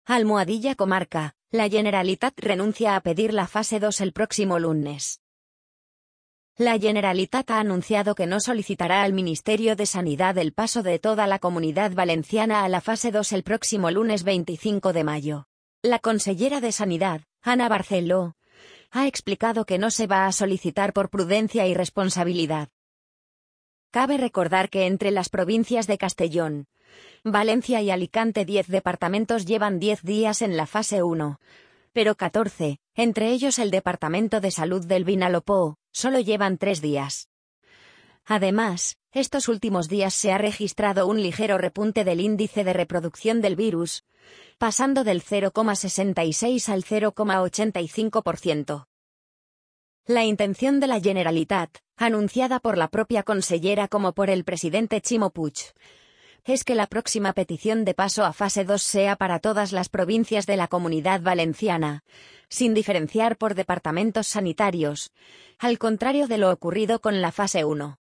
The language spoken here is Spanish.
Almohadilla Comarca, la Generalitat renuncia a pedir la fase 2 el próximo lunes. La Generalitat ha anunciado que no solicitará al Ministerio de Sanidad el paso de toda la Comunidad Valenciana a la fase 2 el próximo lunes 25 de mayo. La consellera de Sanidad, Ana Barceló, ha explicado que no se va a solicitar por prudencia y responsabilidad. Cabe recordar que entre las provincias de Castellón, Valencia y Alicante 10 departamentos llevan 10 días en la fase 1, pero 14, entre ellos el Departamento de Salud del Vinalopó, solo llevan 3 días. Además, estos últimos días se ha registrado un ligero repunte del índice de reproducción del virus, pasando del 0,66 al 0,85%. La intención de la Generalitat, anunciada por la propia consellera como por el presidente Ximo Puig, es que la próxima petición de paso a fase 2 sea para todas las provincias de la Comunidad Valenciana, sin diferenciar por departamentos sanitarios, al contrario de lo ocurrido con la fase 1.